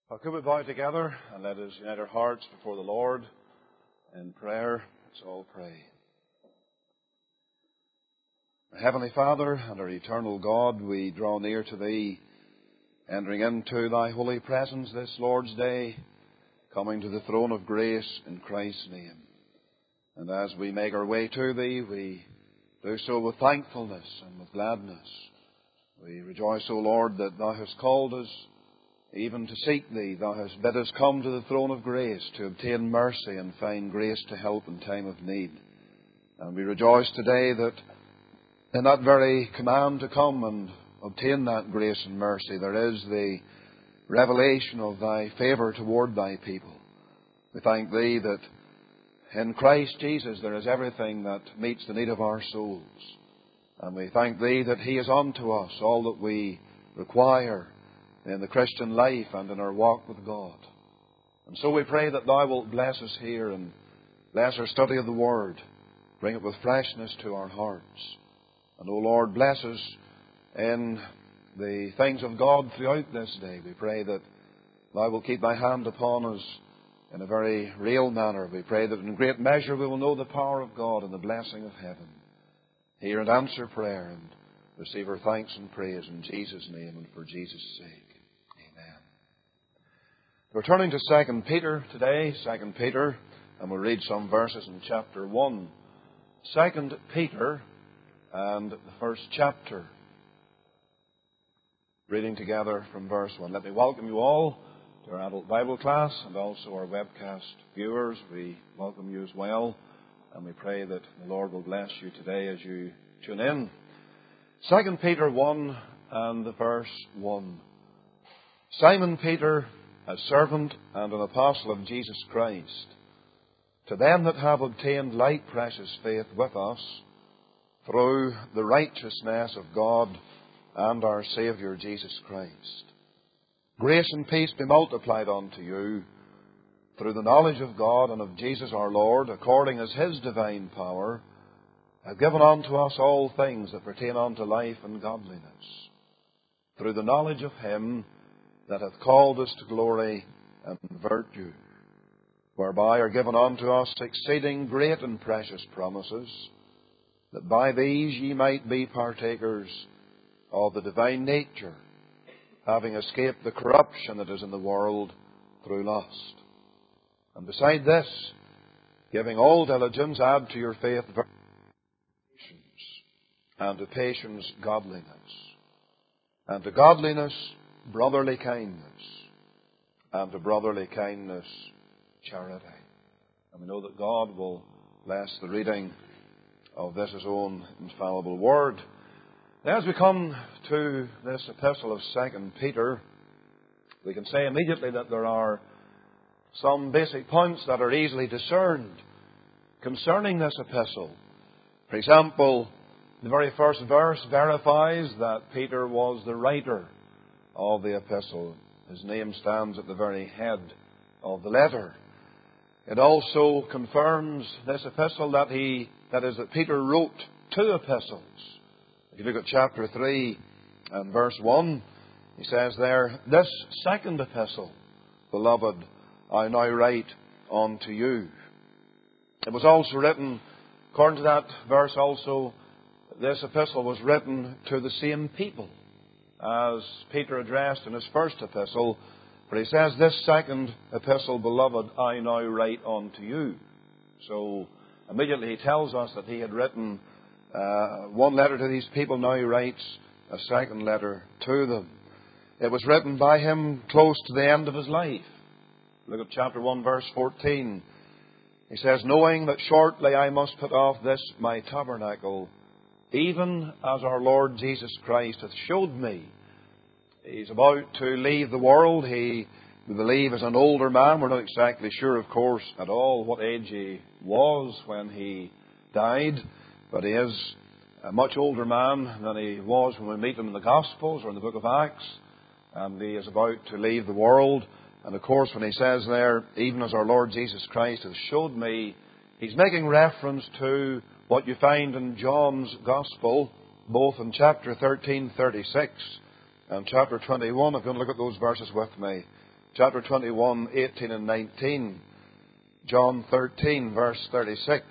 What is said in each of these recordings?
Well, could we bow together and let us unite our hearts before the Lord in prayer? Let's all pray. Our Heavenly Father and our eternal God, we draw near to Thee, entering into Thy holy presence this Lord's Day, coming to the throne of grace in Christ's name. And as we make our way to Thee, we do so with thankfulness and with gladness. We rejoice, O Lord, that Thou hast called us even to seek Thee. Thou hast bid us come to the throne of grace to obtain mercy and find grace to help in time of need. And we rejoice today that in that very command to come and obtain that grace and mercy, there is the revelation of Thy favour toward Thy people. We thank Thee that in Christ Jesus there is everything that meets the need of our souls. And we thank Thee that He is unto us all that we require in the Christian life and in our walk with God. And so we pray that Thou wilt bless us here and bless our study of the Word. Bring it with freshness to our hearts. And, O Lord, bless us in the things of God throughout this day. We pray that Thou wilt keep Thy hand upon us in a very real manner. We pray that in great measure we will know the power of God and the blessing of heaven. Hear and answer prayer and receive our thanks and praise in Jesus' name and for Jesus' sake. Amen. We're turning to 2 Peter today, 2 Peter, and we'll read some verses in chapter 1. 2 Peter and the first chapter. Reading together from verse 1. Let me welcome you all to our adult Bible class and also our webcast viewers. We welcome you as well, and we pray that the Lord will bless you today as you tune in. 2 Peter 1 and the verse 1. Simon Peter, a servant and an apostle of Jesus Christ, to them that have obtained like precious faith with us, through the righteousness of God and our Saviour Jesus Christ. Grace and peace be multiplied unto you through the knowledge of God and of Jesus our Lord, according as His divine power hath given unto us all things that pertain unto life and godliness, through the knowledge of Him that hath called us to glory and virtue, whereby are given unto us exceeding great and precious promises, that by these ye might be partakers of the divine nature, having escaped the corruption that is in the world through lust. And beside this, giving all diligence, add to your faith virtue, and to patience godliness, and to godliness brotherly kindness, and to brotherly kindness charity. And we know that God will bless the reading of this His own infallible word. As we come to this epistle of 2 Peter, we can say immediately that there are some basic points that are easily discerned concerning this epistle. For example, the very first verse verifies that Peter was the writer of the epistle. His name stands at the very head of the letter. It also confirms this epistle that Peter wrote two epistles. If you look at chapter 3 and verse 1, he says there, "This second epistle, beloved, I now write unto you." It was also written, according to that verse also, this epistle was written to the same people as Peter addressed in his first epistle. But he says, "This second epistle, beloved, I now write unto you." So immediately he tells us that he had written one letter to these people. Now he writes a second letter to them. It was written by him close to the end of his life. Look at chapter 1, verse 14. He says, "Knowing that shortly I must put off this my tabernacle, even as our Lord Jesus Christ hath showed me." He's about to leave the world. He, we believe, is an older man. We're not exactly sure, of course, at all what age he was when he died. But he is a much older man than he was when we meet him in the Gospels or in the book of Acts. And he is about to leave the world. And of course, when he says there, "Even as our Lord Jesus Christ has showed me," he's making reference to what you find in John's Gospel, both in chapter 13:36 and chapter 21. If you want to look at those verses with me, chapter 21, 18 and 19. John 13, verse 36.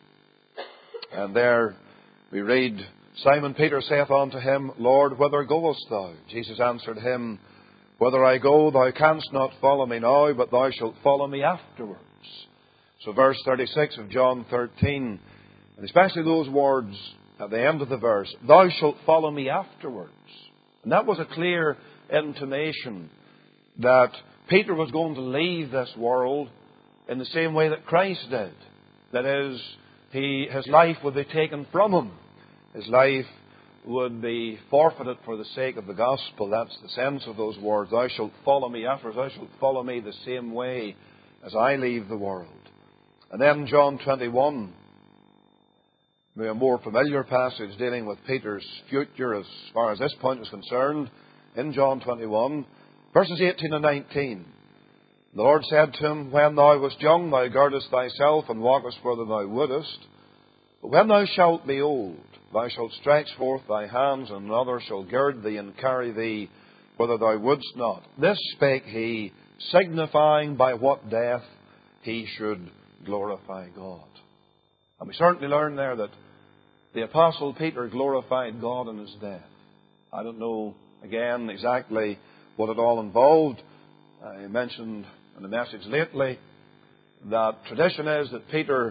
And there we read, Simon Peter saith unto him, Lord, whither goest thou? Jesus answered him, Whither I go, thou canst not follow me now, but thou shalt follow me afterwards. So verse 36 of John 13, and especially those words at the end of the verse, Thou shalt follow me afterwards. And that was a clear intimation that Peter was going to leave this world in the same way that Christ did. That is, his life would be taken from him. His life would be forfeited for the sake of the gospel. That's the sense of those words. Thou shalt follow me afterwards. Thou shalt follow me the same way as I leave the world. And then John 21, a more familiar passage dealing with Peter's future as far as this point is concerned. In John 21, verses 18 and 19. The Lord said to him, When thou wast young, thou girdest thyself and walkest whither thou wouldest. But when thou shalt be old, thou shalt stretch forth thy hands, and another shall gird thee and carry thee whither thou wouldst not. This spake he, signifying by what death he should glorify God. And we certainly learn there that the Apostle Peter glorified God in his death. I don't know, again, exactly what it all involved. I mentioned in the message lately that tradition is that Peter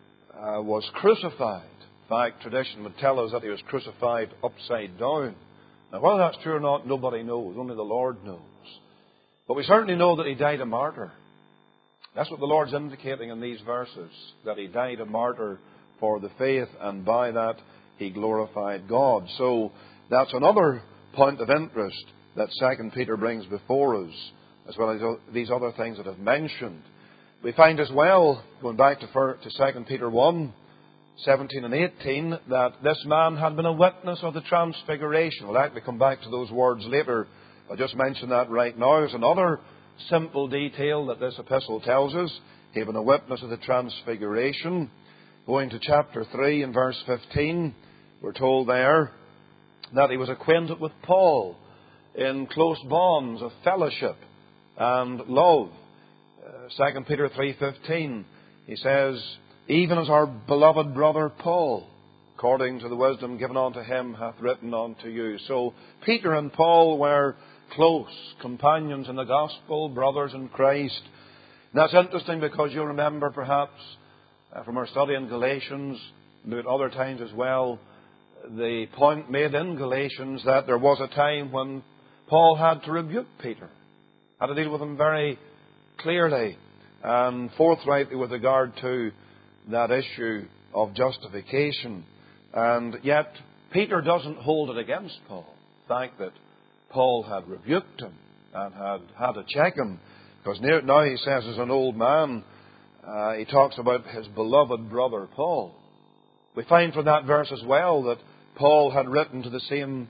was crucified. In fact, tradition would tell us that he was crucified upside down. Now, whether that's true or not, nobody knows. Only the Lord knows. But we certainly know that he died a martyr. That's what the Lord's indicating in these verses, that he died a martyr for the faith, and by that he glorified God. So that's another point of interest that 2 Peter brings before us, as well as these other things that I've mentioned. We find as well, going back to 2 Peter 1, 17 and 18, that this man had been a witness of the transfiguration. We'll actually come back to those words later. I'll just mention that right now. There's another simple detail that this epistle tells us. He had been a witness of the transfiguration. Going to chapter 3 and verse 15, we're told there that he was acquainted with Paul in close bonds of fellowship and love. 2 Peter 3:15, he says, Even as our beloved brother Paul, according to the wisdom given unto him, hath written unto you. So Peter and Paul were close companions in the gospel, brothers in Christ. And that's interesting because you'll remember perhaps from our study in Galatians, and at other times as well, the point made in Galatians that there was a time when Paul had to rebuke Peter, had to deal with him very clearly and forthrightly with regard to that issue of justification. And yet Peter doesn't hold it against Paul. The fact that Paul had rebuked him and had to check him, because now he says as an old man, he talks about his beloved brother Paul. We find from that verse as well that Paul had written to the same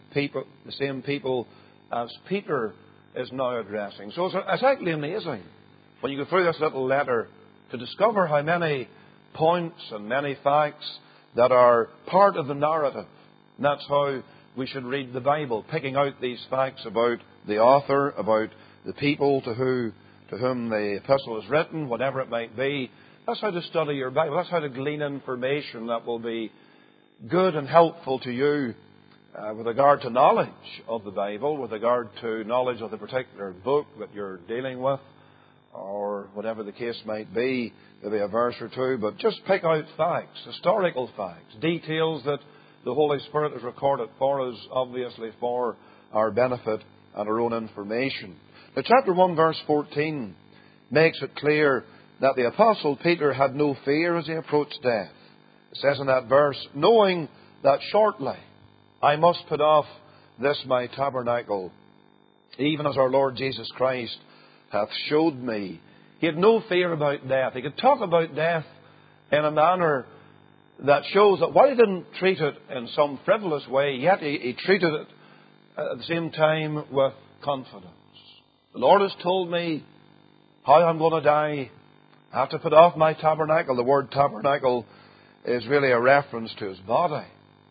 people as Peter is now addressing. So it's actually amazing when you go through this little letter to discover how many points and many facts that are part of the narrative. And that's how we should read the Bible, picking out these facts about the author, about the people to whom the epistle is written, whatever it might be. That's how to study your Bible. That's how to glean information that will be good and helpful to you with regard to knowledge of the Bible, with regard to knowledge of the particular book that you're dealing with, or whatever the case might be, maybe a verse or two. But just pick out facts, historical facts, details that the Holy Spirit has recorded for us, obviously for our benefit and our own information. Now, chapter 1, verse 14 makes it clear that the Apostle Peter had no fear as he approached death. It says in that verse, knowing that shortly I must put off this my tabernacle, even as our Lord Jesus Christ hath showed me. He had no fear about death. He could talk about death in a manner that shows that while he didn't treat it in some frivolous way, yet he treated it at the same time with confidence. The Lord has told me how I'm going to die. I have to put off my tabernacle. The word tabernacle is really a reference to his body.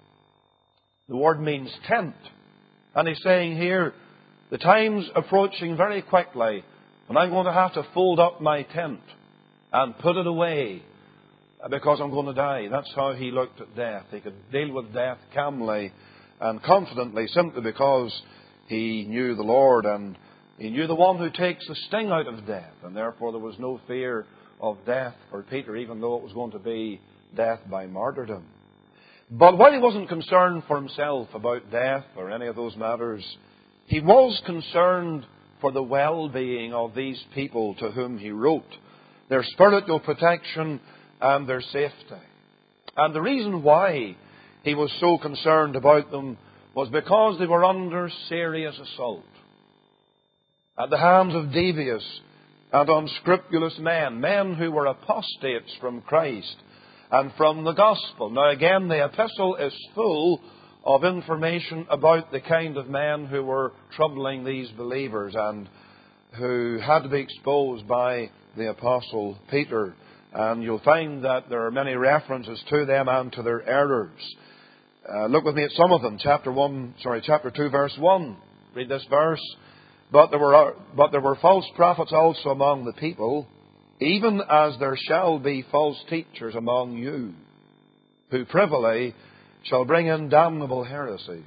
The word means tent. And he's saying here, the time's approaching very quickly And I'm going to have to fold up my tent and put it away because I'm going to die. That's how he looked at death. He could deal with death calmly and confidently simply because he knew the Lord and he knew the one who takes the sting out of death. And therefore there was no fear of death for Peter, even though it was going to be death by martyrdom. But while he wasn't concerned for himself about death or any of those matters, he was concerned for the well-being of these people to whom he wrote, their spiritual protection and their safety. And the reason why he was so concerned about them was because they were under serious assault at the hands of devious and unscrupulous men, men who were apostates from Christ and from the gospel. Now again, the epistle is full of information about the kind of men who were troubling these believers and who had to be exposed by the apostle Peter. And you'll find that there are many references to them and to their errors. Look with me at some of them. Chapter 2, verse 1. Read this verse. But there were false prophets also among the people, even as there shall be false teachers among you, who privily shall bring in damnable heresies,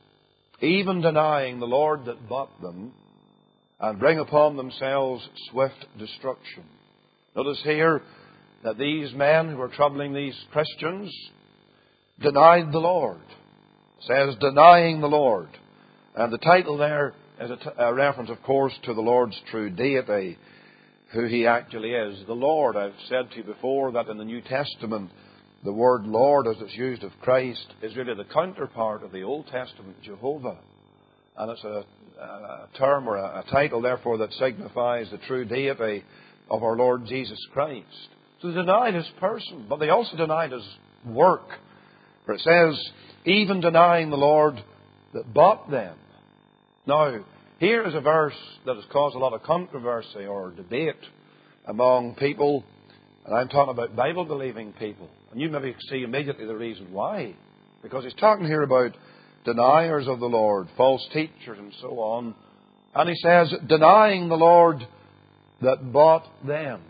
even denying the Lord that bought them, and bring upon themselves swift destruction. Notice here that these men who were troubling these Christians denied the Lord. It says, denying the Lord. And the title there is a reference, of course, to the Lord's true deity, who He actually is. The Lord, I've said to you before that in the New Testament, the word Lord, as it's used of Christ, is really the counterpart of the Old Testament Jehovah. And it's a term or a title, therefore, that signifies the true deity of our Lord Jesus Christ. So they denied His person, but they also denied His work. For it says, even denying the Lord that bought them. Now, here is a verse that has caused a lot of controversy or debate among people. And I'm talking about Bible-believing people. And you maybe see immediately the reason why. Because he's talking here about deniers of the Lord, false teachers and so on. And he says, denying the Lord that bought them.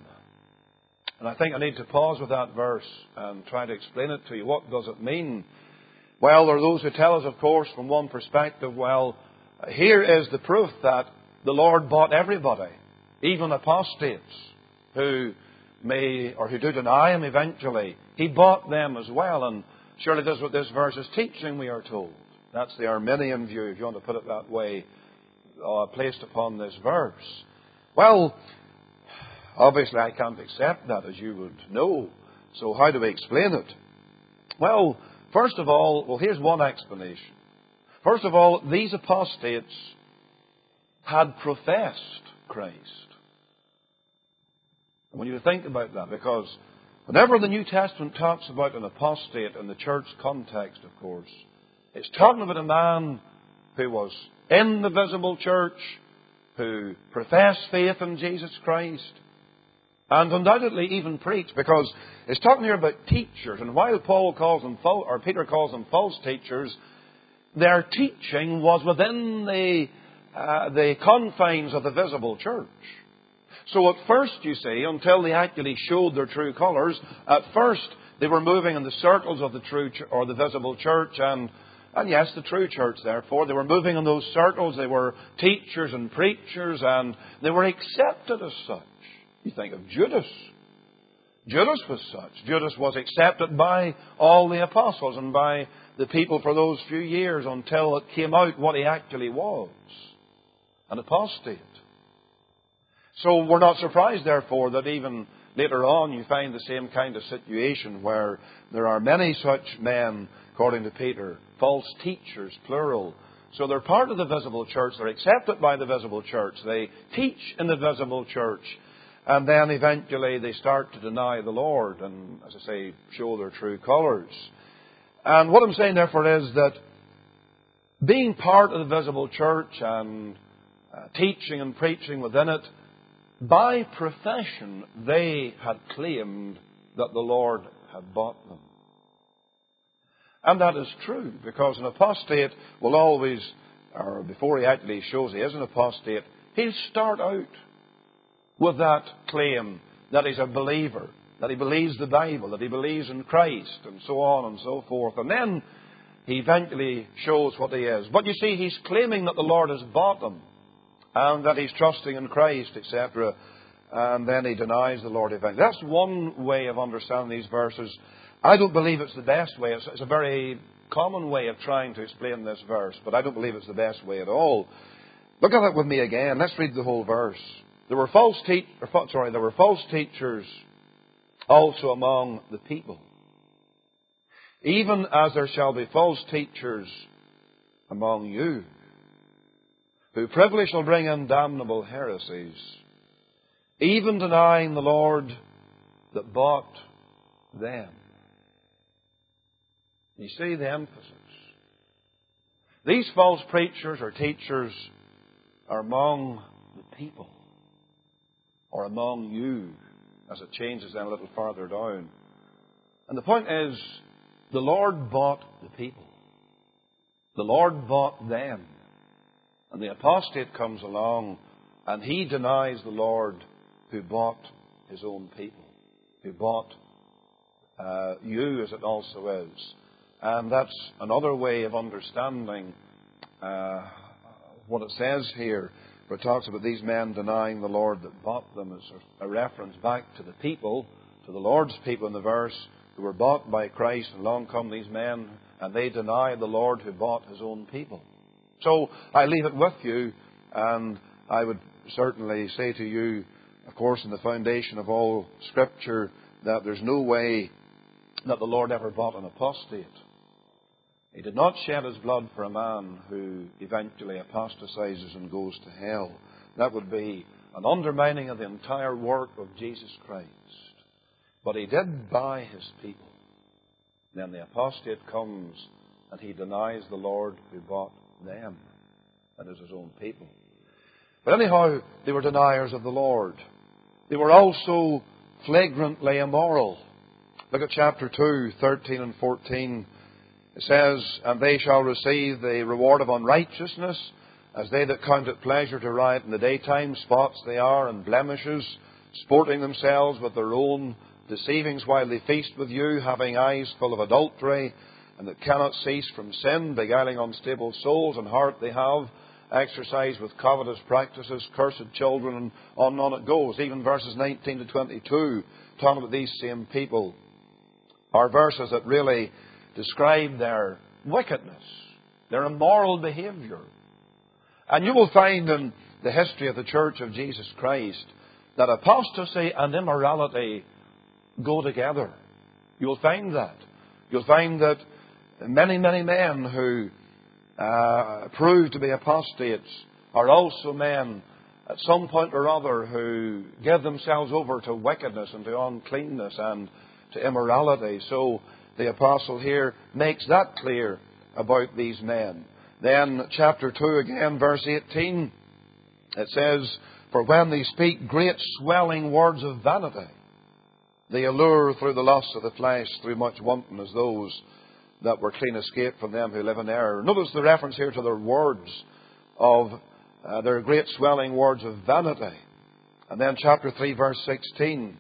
And I think I need to pause with that verse and try to explain it to you. What does it mean? Well, there are those who tell us, of course, from one perspective, well, here is the proof that the Lord bought everybody, even apostates who may or who do deny Him eventually. He bought them as well, and surely that's what this verse is teaching, we are told. That's the Arminian view, if you want to put it that way, placed upon this verse. Well, obviously I can't accept that, as you would know. So how do we explain it? Well, first of all, here's one explanation. First of all, these apostates had professed Christ. I want you to think about that, because whenever the New Testament talks about an apostate in the church context, of course, it's talking about a man who was in the visible church, who professed faith in Jesus Christ, and undoubtedly even preached, because it's talking here about teachers. And while Paul calls them or Peter calls them false teachers, their teaching was within the confines of the visible church. So at first, you see, until they actually showed their true colours, at first they were moving in the circles of the true or the visible church, and yes, the true church. Therefore, they were moving in those circles. They were teachers and preachers, and they were accepted as such. You think of Judas. Judas was such. Judas was accepted by all the apostles and by the people for those few years until it came out what he actually was, an apostate. So we're not surprised, therefore, that even later on you find the same kind of situation where there are many such men, according to Peter, false teachers, plural. So they're part of the visible church. They're accepted by the visible church. They teach in the visible church. And then eventually they start to deny the Lord and, as I say, show their true colours. And what I'm saying, therefore, is that being part of the visible church and teaching and preaching within it, by profession, they had claimed that the Lord had bought them. And that is true, because an apostate will always, or before he actually shows he is an apostate, he'll start out with that claim that he's a believer, that he believes the Bible, that he believes in Christ, and so on and so forth. And then he eventually shows what he is. But you see, he's claiming that the Lord has bought him, and that he's trusting in Christ, etc. And then he denies the Lord eventually. That's one way of understanding these verses. I don't believe it's the best way. It's a very common way of trying to explain this verse, but I don't believe it's the best way at all. Look at it with me again. Let's read the whole verse. There were false teachers also among the people, even as there shall be false teachers among you, who privily shall bring in damnable heresies, even denying the Lord that bought them. You see the emphasis. These false preachers or teachers are among the people, or among you, as it changes then a little farther down. And the point is, the Lord bought the people. The Lord bought them. And the apostate comes along and he denies the Lord who bought his own people, who bought you, as it also is. And that's another way of understanding what it says here, where it talks about these men denying the Lord that bought them, as a reference back to the people, to the Lord's people in the verse, who were bought by Christ. And along come these men, and they deny the Lord who bought his own people. So I leave it with you, and I would certainly say to you, of course, in the foundation of all Scripture, that there's no way that the Lord ever bought an apostate. He did not shed his blood for a man who eventually apostatizes and goes to hell. That would be an undermining of the entire work of Jesus Christ. But he did buy his people. Then the apostate comes and he denies the Lord who bought them, that is his own people. But anyhow, they were deniers of the Lord. They were also flagrantly immoral. Look at chapter 2, 13 and 14. It says, and they shall receive the reward of unrighteousness, as they that count it pleasure to riot in the daytime. Spots they are and blemishes, sporting themselves with their own deceivings while they feast with you, having eyes full of adultery, and that cannot cease from sin, beguiling unstable souls, and heart they have exercised with covetous practices, cursed children, and on it goes. Even verses 19 to 22, talking about these same people, are verses that really describe their wickedness, their immoral behavior. And you will find in the history of the Church of Jesus Christ that apostasy and immorality go together. You'll find that. You'll find that many, many men who prove to be apostates are also men at some point or other who give themselves over to wickedness and to uncleanness and to immorality. So the apostle here makes that clear about these men. Then chapter 2 again, verse 18, it says, for when they speak great swelling words of vanity, they allure through the lusts of the flesh, through much wanton, as those that were clean escaped from them who live in error. Notice the reference here to their words of their great swelling words of vanity. And then chapter 3, verse 16,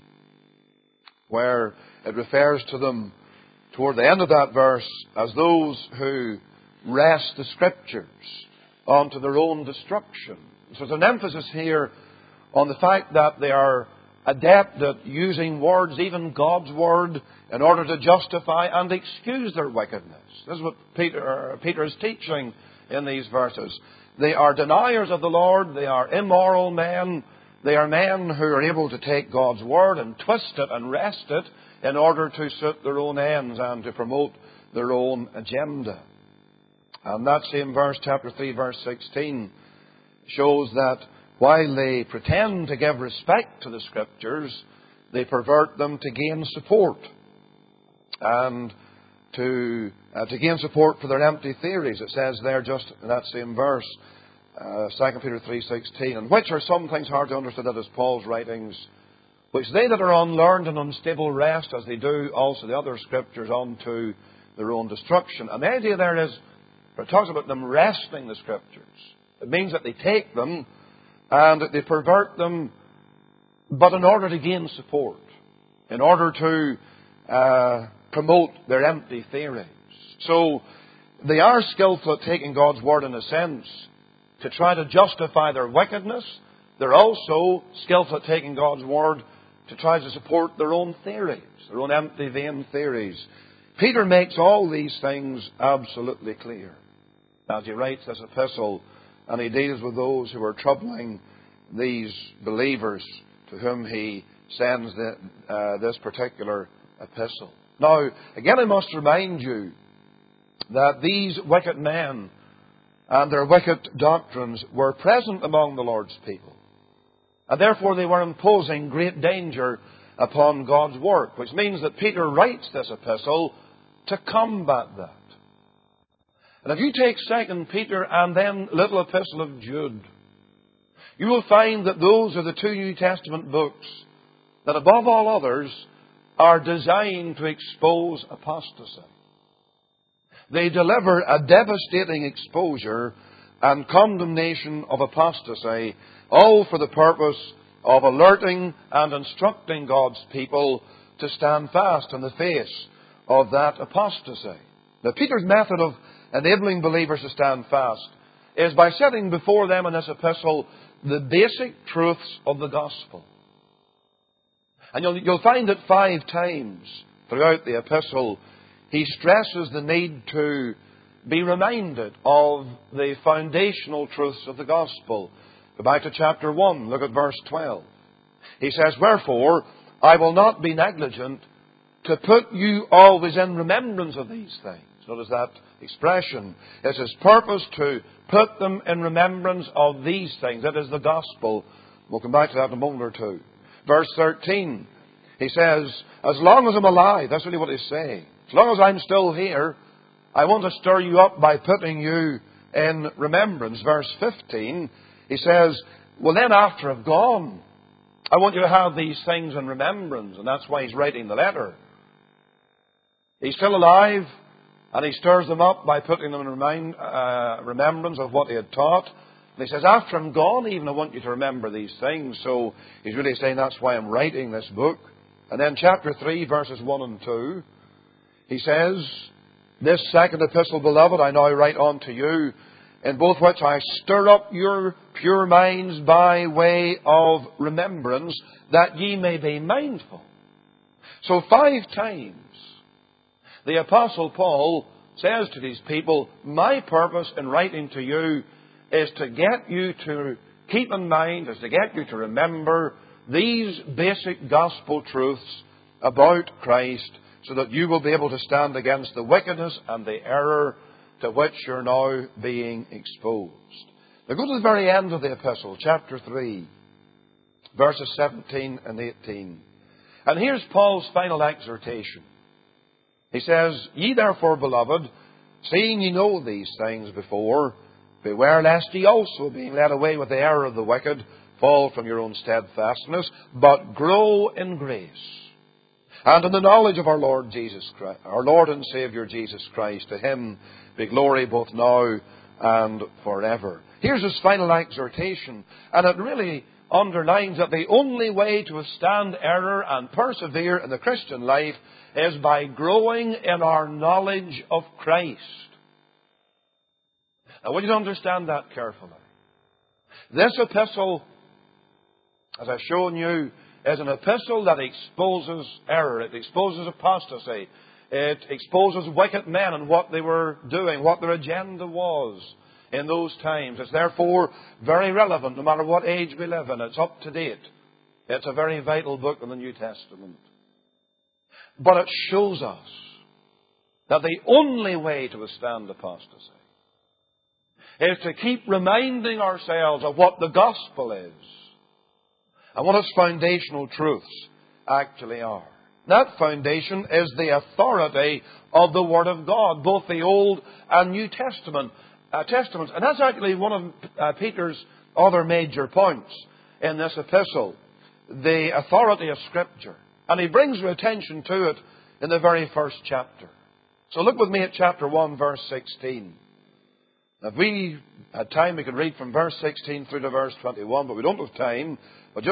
where it refers to them toward the end of that verse as those who wrest the Scriptures onto their own destruction. So there's an emphasis here on the fact that they are adept at using words, even God's Word, in order to justify and excuse their wickedness. This is what Peter is teaching in these verses. They are deniers of the Lord. They are immoral men. They are men who are able to take God's Word and twist it and wrest it in order to suit their own ends and to promote their own agenda. And that same verse, chapter 3, verse 16, shows that while they pretend to give respect to the Scriptures, they pervert them to gain support. And to gain support for their empty theories. It says there just in that same verse, 2 Peter 3:16, and which are some things hard to understand, that is Paul's writings, which they that are unlearned and unstable wrest, as they do also the other Scriptures, unto their own destruction. And the idea there is, it talks about them wresting the Scriptures. It means that they take them and that they pervert them but in order to gain support, in order to promote their empty theories. So they are skillful at taking God's Word in a sense to try to justify their wickedness. They're also skillful at taking God's Word to try to support their own theories, their own empty, vain theories. Peter makes all these things absolutely clear as he writes this epistle, and he deals with those who are troubling these believers to whom he sends this particular epistle. Now, again, I must remind you that these wicked men and their wicked doctrines were present among the Lord's people. And therefore they were imposing great danger upon God's work, which means that Peter writes this epistle to combat that. And if you take 2 Peter and then little epistle of Jude, you will find that those are the two New Testament books that above all others are designed to expose apostasy. They deliver a devastating exposure and condemnation of apostasy, all for the purpose of alerting and instructing God's people to stand fast in the face of that apostasy. Now, Peter's method of enabling believers to stand fast is by setting before them in this epistle the basic truths of the gospel. And you'll find that 5 times throughout the epistle he stresses the need to be reminded of the foundational truths of the gospel. Go back to chapter 1, look at verse 12. He says, "Wherefore, I will not be negligent to put you always in remembrance of these things." Notice that expression. It's his purpose to put them in remembrance of these things. That is the gospel. We'll come back to that in a moment or two. Verse 13, he says, as long as I'm alive, that's really what he's saying. As long as I'm still here, I want to stir you up by putting you in remembrance. Verse 15, he says, well then after I've gone, I want you to have these things in remembrance. And that's why he's writing the letter. He's still alive, and he stirs them up by putting them in remembrance of what he had taught. And he says, after I'm gone, even I want you to remember these things. So he's really saying that's why I'm writing this book. And then chapter 3, verses 1 and 2, he says, this second epistle, beloved, I now write unto you, in both which I stir up your pure minds by way of remembrance, that ye may be mindful. So 5 times the Apostle Paul says to these people, my purpose in writing to you is to get you to keep in mind, is to get you to remember these basic gospel truths about Christ, so that you will be able to stand against the wickedness and the error to which you're now being exposed. Now go to the very end of the epistle, chapter 3, verses 17 and 18. And here's Paul's final exhortation. He says, ye therefore, beloved, seeing ye know these things before, beware lest ye also, being led away with the error of the wicked, fall from your own steadfastness, but grow in grace and in the knowledge of our Lord Jesus Christ, our Lord and Saviour Jesus Christ. To him be glory both now and forever. Here's his final exhortation, and it really underlines that the only way to withstand error and persevere in the Christian life is by growing in our knowledge of Christ. Now, I want you to understand that carefully. This epistle, as I've shown you, is an epistle that exposes error. It exposes apostasy. It exposes wicked men and what they were doing, what their agenda was in those times. It's therefore very relevant no matter what age we live in. It's up to date. It's a very vital book in the New Testament. But it shows us that the only way to withstand apostasy is to keep reminding ourselves of what the gospel is and what its foundational truths actually are. That foundation is the authority of the Word of God, both the Old and New Testaments. And that's actually one of Peter's other major points in this epistle, the authority of Scripture. And he brings your attention to it in the very first chapter. So look with me at chapter 1, verse 16. Now, if we had time, we could read from verse 16 through to verse 21, but we don't have time. But just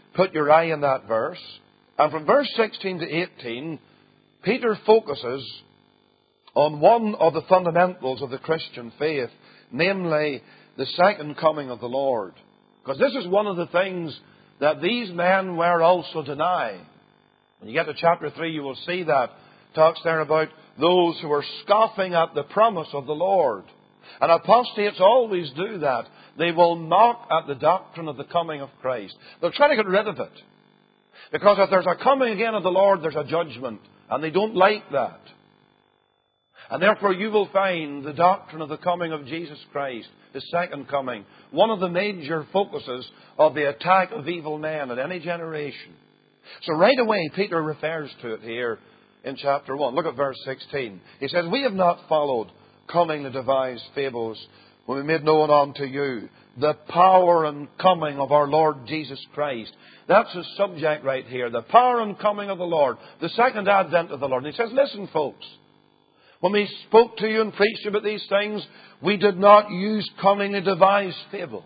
put your eye on that verse. And from verse 16 to 18, Peter focuses on one of the fundamentals of the Christian faith, namely the second coming of the Lord. Because this is one of the things that these men were also denying. When you get to chapter 3, you will see that. It talks there about those who are scoffing at the promise of the Lord. And apostates always do that. They will mock at the doctrine of the coming of Christ. They'll try to get rid of it. Because if there's a coming again of the Lord, there's a judgment. And they don't like that. And therefore you will find the doctrine of the coming of Jesus Christ, His second coming, one of the major focuses of the attack of evil men in any generation. So right away Peter refers to it here in chapter 1. Look at verse 16. He says, "We have not followed cunningly devised fables when we made known unto you the power and coming of our Lord Jesus Christ." That's his subject right here. The power and coming of the Lord. The second advent of the Lord. And he says, listen folks. When we spoke to you and preached about these things, we did not use cunningly devised fables.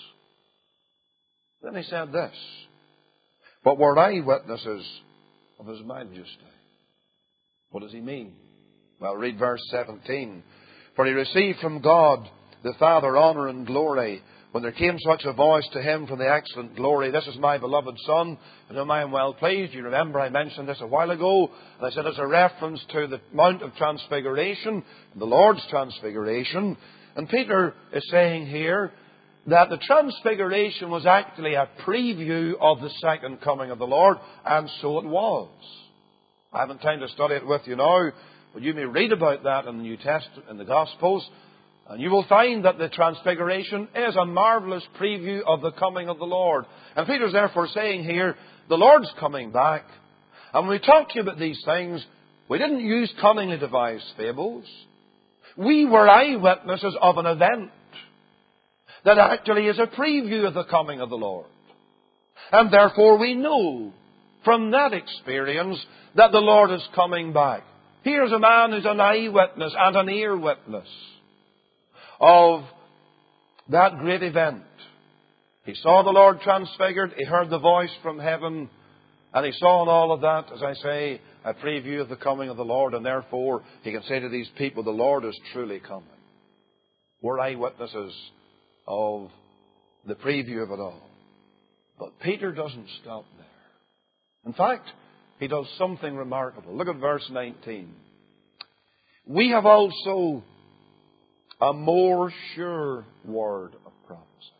Then he said this, "But were eyewitnesses of His majesty." What does he mean? Well, read verse 17. "For he received from God the Father honour and glory, when there came such a voice to him from the excellent glory, This is my beloved Son, in whom I am well pleased." You remember I mentioned this a while ago, and I said it's a reference to the Mount of Transfiguration, the Lord's Transfiguration. And Peter is saying here that the Transfiguration was actually a preview of the second coming of the Lord, and so it was. I haven't time to study it with you now, but you may read about that in the New Testament, in the Gospels, and you will find that the Transfiguration is a marvellous preview of the coming of the Lord. And Peter's therefore saying here, the Lord's coming back. And when we talk to you about these things, we didn't use cunningly devised fables. We were eyewitnesses of an event that actually is a preview of the coming of the Lord. And therefore we know from that experience that the Lord is coming back. Here's a man who's an eyewitness and an ear witness of that great event. He saw the Lord transfigured, he heard the voice from heaven, and he saw in all of that, as I say, a preview of the coming of the Lord, and therefore he can say to these people, the Lord is truly coming. We're eyewitnesses of the preview of it all. But Peter doesn't stop there. In fact, he does something remarkable. Look at verse 19. "We have also a more sure word of prophecy."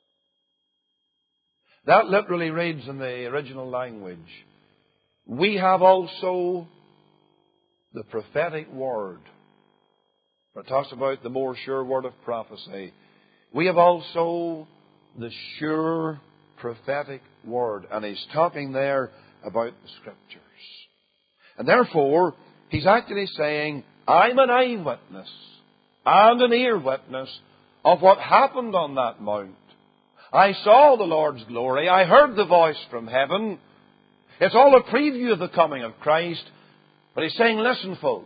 That literally reads in the original language, "We have also the prophetic word." When it talks about the more sure word of prophecy, we have also the sure prophetic word. And he's talking there about the Scriptures. And therefore, he's actually saying, I'm an eyewitness and an ear witness of what happened on that mount. I saw the Lord's glory. I heard the voice from heaven. It's all a preview of the coming of Christ. But he's saying, listen, folks,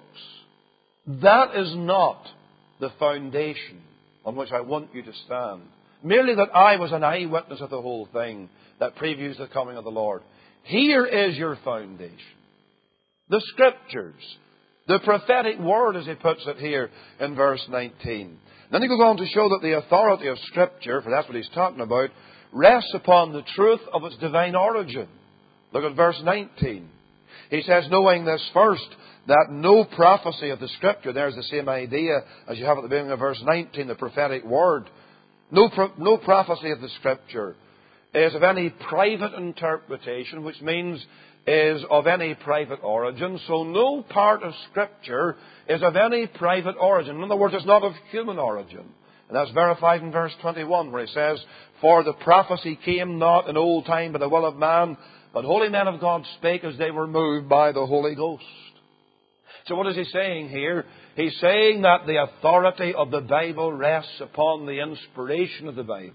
that is not the foundation on which I want you to stand. Merely that I was an eyewitness of the whole thing that previews the coming of the Lord. Here is your foundation. The Scriptures. The prophetic word, as he puts it here in verse 19. Then he goes on to show that the authority of Scripture, for that's what he's talking about, rests upon the truth of its divine origin. Look at verse 19. He says, knowing this first, that no prophecy of the Scripture, there's the same idea as you have at the beginning of verse 19, the prophetic word. No prophecy of the Scripture is of any private interpretation, which means is of any private origin. So no part of Scripture is of any private origin. In other words, it's not of human origin. And that's verified in verse 21, where he says, for the prophecy came not in old time by the will of man, but holy men of God spake as they were moved by the Holy Ghost. So what is he saying here? He's saying that the authority of the Bible rests upon the inspiration of the Bible.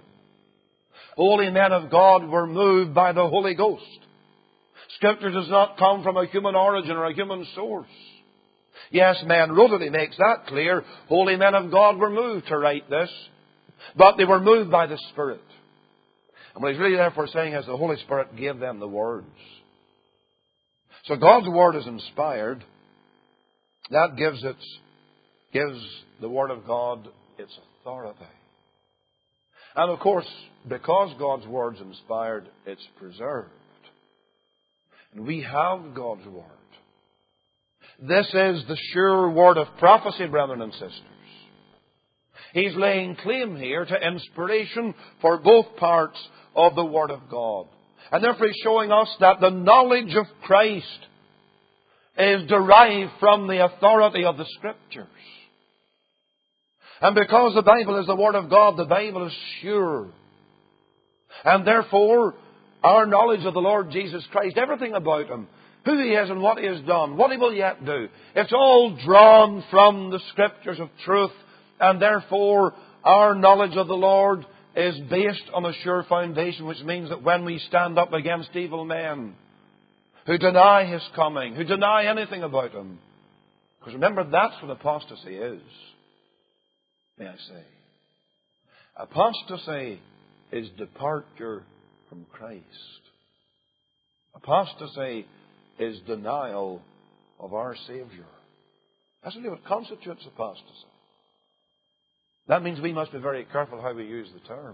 Holy men of God were moved by the Holy Ghost. Scripture does not come from a human origin or a human source. Yes, men wrote it. He makes that clear. Holy men of God were moved to write this. But they were moved by the Spirit. And what he's really therefore saying is the Holy Spirit gave them the words. So God's Word is inspired. That gives the Word of God its authority. And of course, because God's Word's inspired, it's preserved. And we have God's Word. This is the sure word of prophecy, brethren and sisters. He's laying claim here to inspiration for both parts of the Word of God. And therefore he's showing us that the knowledge of Christ is derived from the authority of the Scriptures. And because the Bible is the Word of God, the Bible is sure. And therefore, our knowledge of the Lord Jesus Christ, everything about Him, who He is and what He has done, what He will yet do, it's all drawn from the Scriptures of truth. And therefore, our knowledge of the Lord is based on a sure foundation, which means that when we stand up against evil men who deny His coming, who deny anything about Him, because remember, that's what apostasy is, may I say. Apostasy is departure from Christ. Apostasy is denial of our Savior. That's really what constitutes apostasy. That means we must be very careful how we use the term.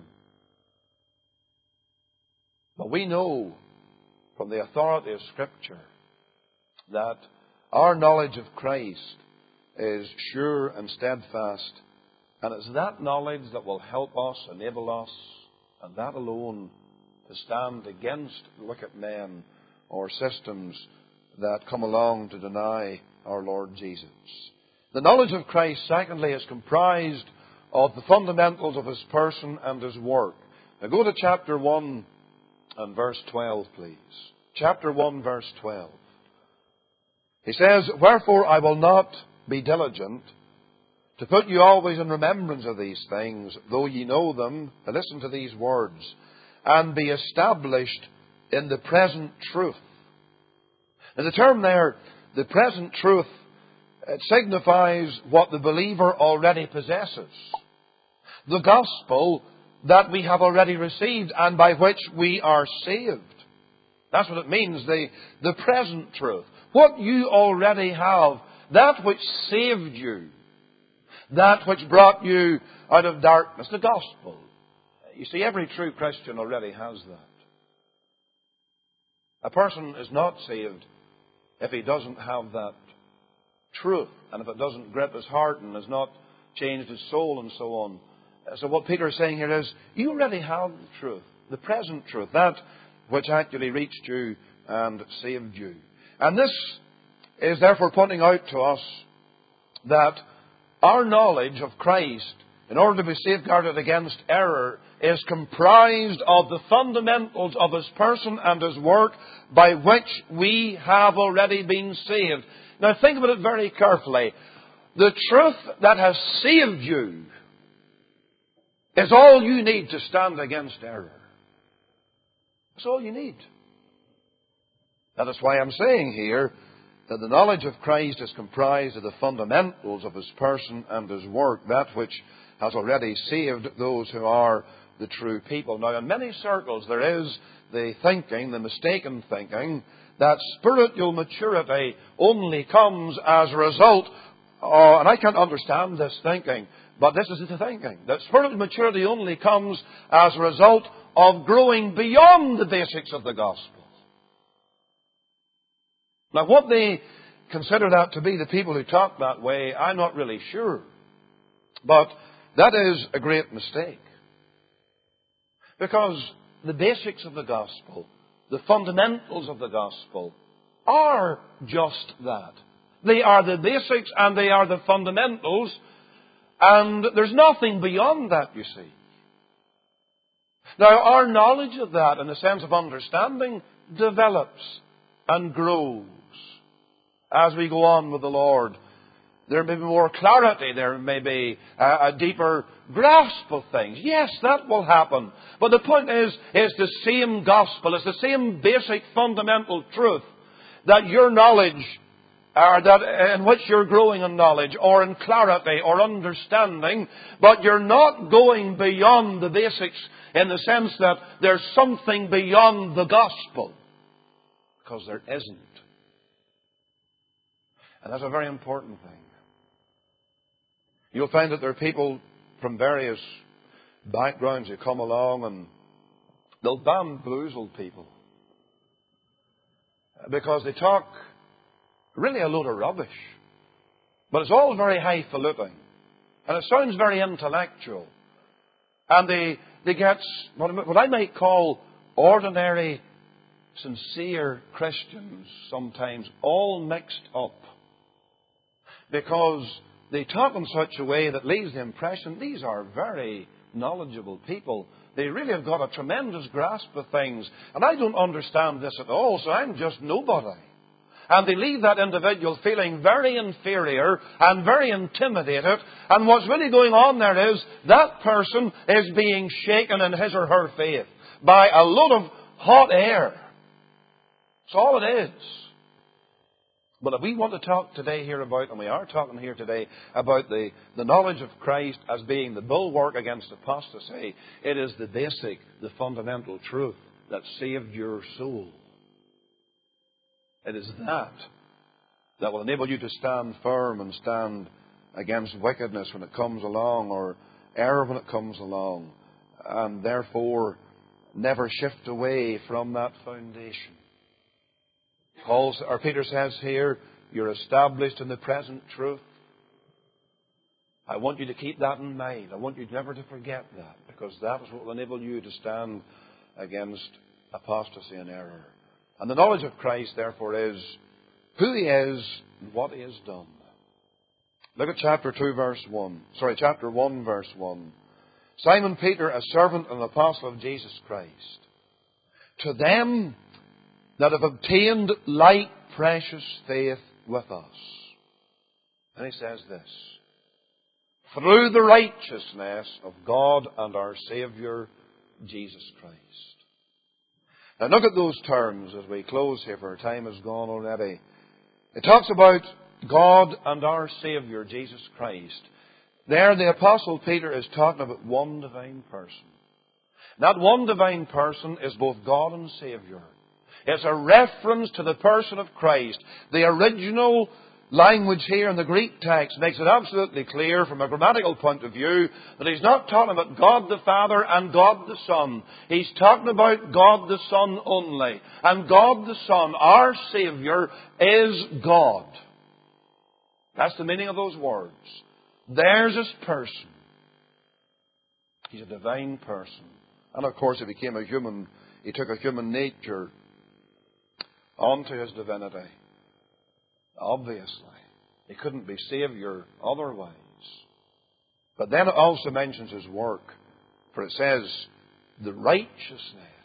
But we know from the authority of Scripture that our knowledge of Christ is sure and steadfast. And it's that knowledge that will help us, enable us, and that alone, to stand against wicked men or systems that come along to deny our Lord Jesus. The knowledge of Christ, secondly, is comprised of the fundamentals of His person and His work. Now go to chapter 1 and verse 12, please. Chapter 1, verse 12. He says, "Wherefore I will not be diligent to put you always in remembrance of these things, though ye know them," and listen to these words, "and be established in the present truth." And the term there, the present truth, it signifies what the believer already possesses. The gospel that we have already received and by which we are saved. That's what it means, the present truth. What you already have, that which saved you, that which brought you out of darkness, the gospel. You see, every true Christian already has that. A person is not saved if he doesn't have that truth, and if it doesn't grip his heart and has not changed his soul and so on. So what Peter is saying here is, you already have the truth, the present truth, that which actually reached you and saved you. And this is therefore pointing out to us that our knowledge of Christ, in order to be safeguarded against error, is comprised of the fundamentals of His person and His work by which we have already been saved. Now think about it very carefully. The truth that has saved you is all you need to stand against error. That's all you need. That is why I'm saying here that the knowledge of Christ is comprised of the fundamentals of His person and His work, that which has already saved those who are the true people. Now, in many circles there is the thinking, the mistaken thinking, that spiritual maturity only comes as a result, and I can't understand this thinking, but this is the thinking, that spiritual maturity only comes as a result of growing beyond the basics of the gospel. Now, what they consider that to be, the people who talk that way, I'm not really sure. But that is a great mistake. Because the basics of the gospel, the fundamentals of the gospel, are just that. They are the basics and they are the fundamentals, and there's nothing beyond that, you see. Now, our knowledge of that, in the sense of understanding, develops and grows as we go on with the Lord. There may be more clarity. There may be a deeper grasp of things. Yes, that will happen. But the point is, it's the same gospel. It's the same basic fundamental truth that your knowledge or that in which you're growing in knowledge or in clarity or understanding, but you're not going beyond the basics in the sense that there's something beyond the gospel. Because there isn't. And that's a very important thing. You'll find that there are people from various backgrounds who come along and they'll bamboozle people. Because they talk really a load of rubbish. But it's all very highfalutin. And it sounds very intellectual. And they get what I might call ordinary, sincere Christians sometimes all mixed up. Because they talk in such a way that leaves the impression these are very knowledgeable people. They really have got a tremendous grasp of things. And I don't understand this at all, so I'm just nobody. And they leave that individual feeling very inferior and very intimidated. And what's really going on there is that person is being shaken in his or her faith by a load of hot air. That's all it is. But if we want to talk today here about, and we are talking here today, about the knowledge of Christ as being the bulwark against apostasy, it is the basic, the fundamental truth that saved your soul. It is that will enable you to stand firm and stand against wickedness when it comes along, or error when it comes along, and therefore never shift away from that foundation. Peter says here, you're established in the present truth. I want you to keep that in mind. I want you never to forget that, because that is what will enable you to stand against apostasy and error. And the knowledge of Christ, therefore, is who He is and what He has done. Look at chapter 1, verse 1. Simon Peter, a servant and apostle of Jesus Christ, to them that have obtained like precious faith with us. And he says this: through the righteousness of God and our Saviour, Jesus Christ. Now look at those terms as we close here, for our time has gone already. It talks about God and our Saviour, Jesus Christ. There the Apostle Peter is talking about one divine person. That one divine person is both God and Saviour. It's a reference to the person of Christ. The original language here in the Greek text makes it absolutely clear from a grammatical point of view that he's not talking about God the Father and God the Son. He's talking about God the Son only. And God the Son, our Saviour, is God. That's the meaning of those words. There's His person. He's a divine person. And of course He became a human. He took a human nature onto His divinity. Obviously, He couldn't be Saviour otherwise. But then it also mentions His work. For it says, the righteousness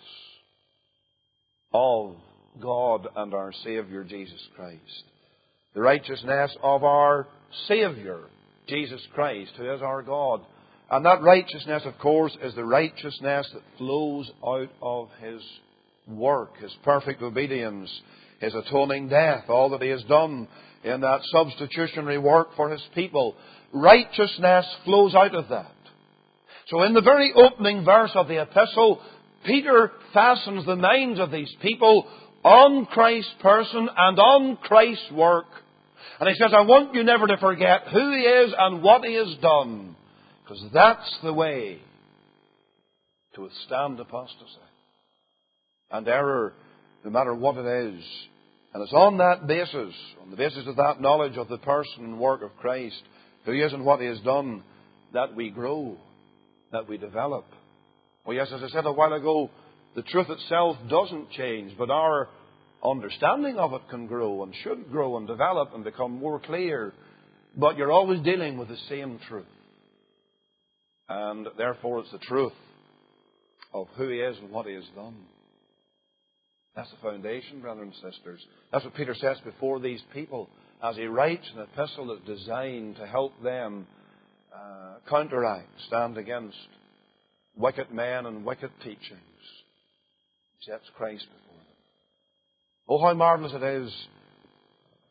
of God and our Saviour, Jesus Christ. The righteousness of our Saviour, Jesus Christ, who is our God. And that righteousness, of course, is the righteousness that flows out of His work, His perfect obedience, His atoning death, all that He has done in that substitutionary work for His people. Righteousness flows out of that. So in the very opening verse of the epistle, Peter fastens the minds of these people on Christ's person and on Christ's work. And he says, I want you never to forget who He is and what He has done, because that's the way to withstand apostasy and error, no matter what it is. And it's on that basis, on the basis of that knowledge of the person and work of Christ, who He is and what He has done, that we grow, that we develop. Well, yes, as I said a while ago, the truth itself doesn't change, but our understanding of it can grow and should grow and develop and become more clear. But you're always dealing with the same truth. And therefore it's the truth of who He is and what He has done. That's the foundation, brothers and sisters. That's what Peter says before these people as he writes an epistle that's designed to help them counteract, stand against wicked men and wicked teachings. He sets Christ before them. Oh, how marvellous it is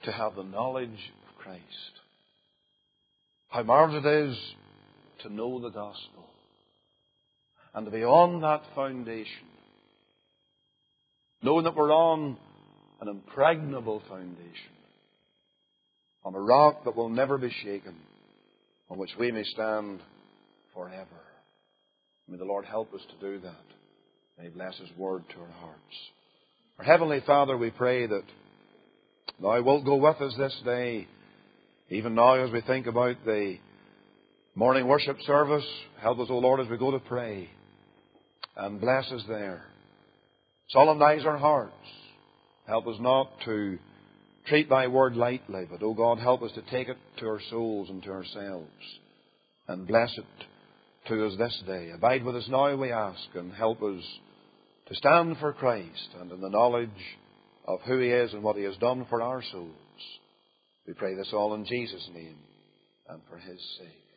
to have the knowledge of Christ. How marvelous it is to know the gospel and to be on that foundation, knowing that we're on an impregnable foundation, on a rock that will never be shaken, on which we may stand forever. May the Lord help us to do that. May He bless His word to our hearts. Our Heavenly Father, we pray that Thou wilt go with us this day, even now as we think about the morning worship service. Help us, O Lord, as we go to pray, and bless us there. Solemnize our hearts. Help us not to treat Thy word lightly, but, O God, help us to take it to our souls and to ourselves, and bless it to us this day. Abide with us now, we ask, and help us to stand for Christ and in the knowledge of who He is and what He has done for our souls. We pray this all in Jesus' name and for His sake.